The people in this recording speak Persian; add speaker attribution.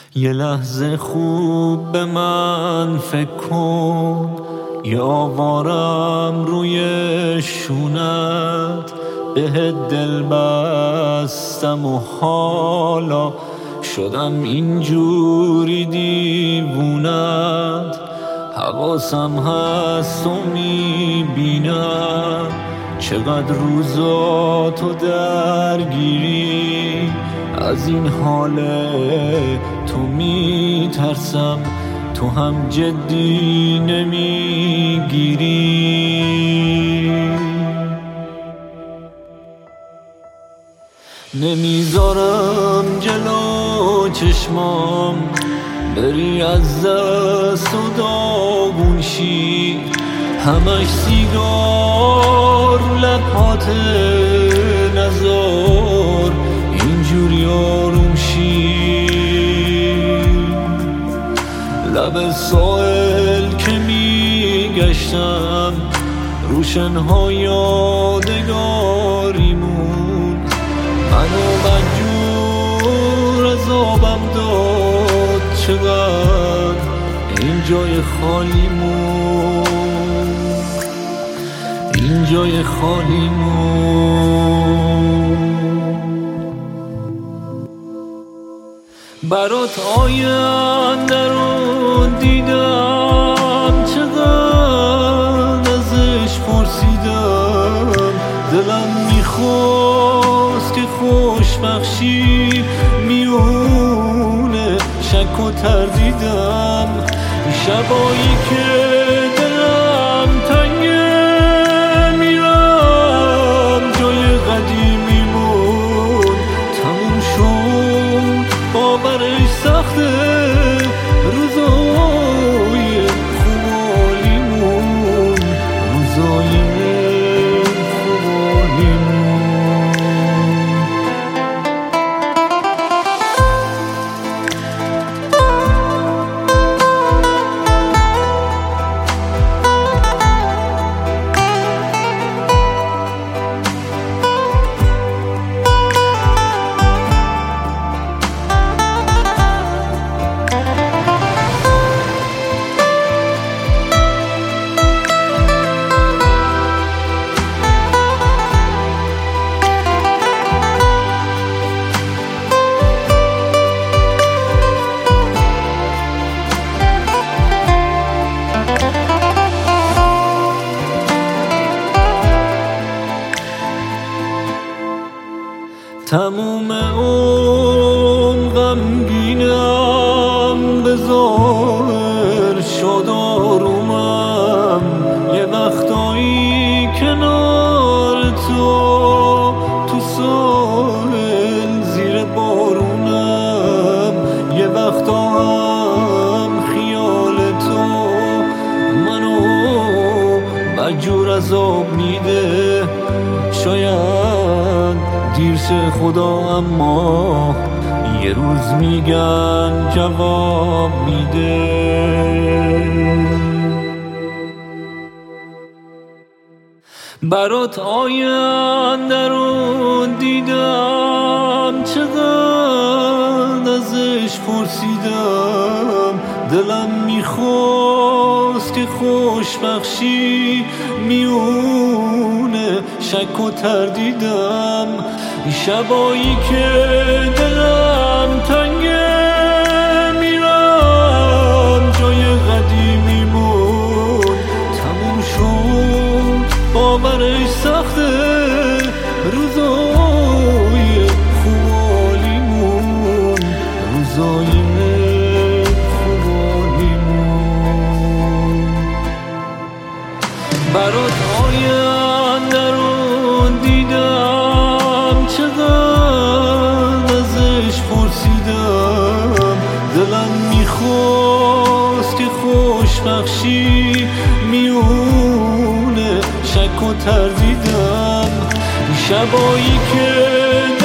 Speaker 1: یه لحظه خوب به من فکر کن، یه آوارم روی شونت، بهت دل بستم و حالا شدم اینجوری دیوونت. حواسم هست و میبینم چقدر روزاتو درگیری، از این حال تو میترسم تو هم جدی نمیگیری. نمیذارم جلو چشمام بری از دست و داغون شی، همش سیگار لبات نزار اینجوری آروم شی. لب ساحل که میگشتم روشنها یادگاریمون، منو مجبور از آبم داد چقدر این جای خالیمون، این جای خالیمون. برات آینده رو دیدم چقدر ازش پرسیدم، دلم میخواست که خوشبخشی میونه شک و تردیدم. شبایی که دلم تنگه میرم جای قدیمیمون، تموم شد باورش سخته روزای خوبالیمون، روزای تموم اون غمگینم به ظاهر شد آرومم، یه وقتایی کنار تو ساحل زیر بارونم، یه وقتا هم خیال تو منو مجبور از آب میده. شاید دیر شه خدا اما یه روز میگن جواب میده. برات آینده رو دیدم چقدر ازش پرسیدم، دلم میخواست که خوشبخشی میونه شک و تردیدم. شبایی که دلم تنگه میرم جای قدیمیمون، تموم شد باورش سخته روزای خوبالیمون، روزای خوبالیمون. برات آینده رو دیدم چقدر ازش پرسیدم، دلم میخواست که خوشبخشی میونه شک و تردیدم. شبایی که